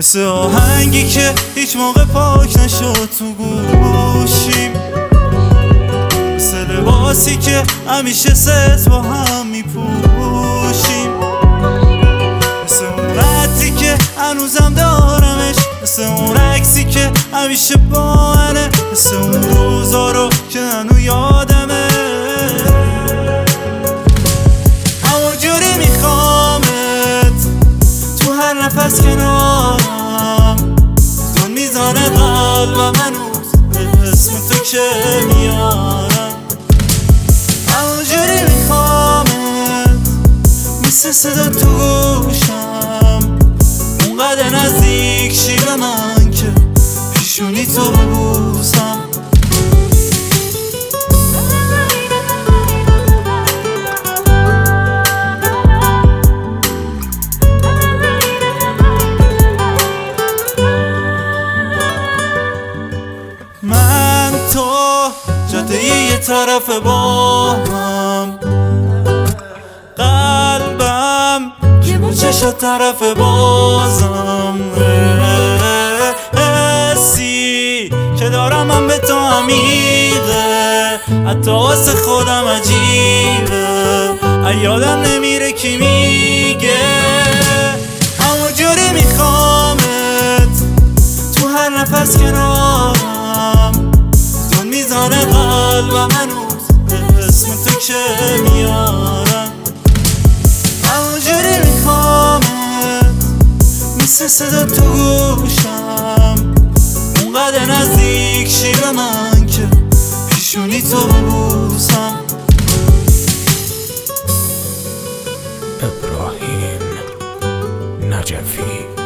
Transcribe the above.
مثل آهنگی که هیچ موقع پاک نشد تو گوشیم، مثل لباسی که همیشه ست با هم میپوشیم، مثل اون رتی که هنوزم دارمش، مثل اون عکسی که همیشه با منه، مثل اون روزا رو که هنو یادمه. همونجوری میخوامت تو هر نفس کنارم، دون میزانه قلبم هنوز به اسم تو که میارم. همونجوری میخوامت مثل صدا تو گوشم، اونقدر نزدیک شی به من که پیشونی تو ببوسم. من تو جاده یه طرف با هم، قلبم که با چشات طرف بازم، حسی که دارم من به تو عمیقه، حتی واسه خودم عجیبه، یادم نمیره کی میگه. همونجوری میخوامت تو هر نفس کنارم، دون میزانه قلبم هنوز به اسم تو که میارم. همونجوری میخوامت مثل صدا تو گوشم، اونقدر نزدیک شی به من که پیشونی تو ببوسم. ابراهیم نجفی.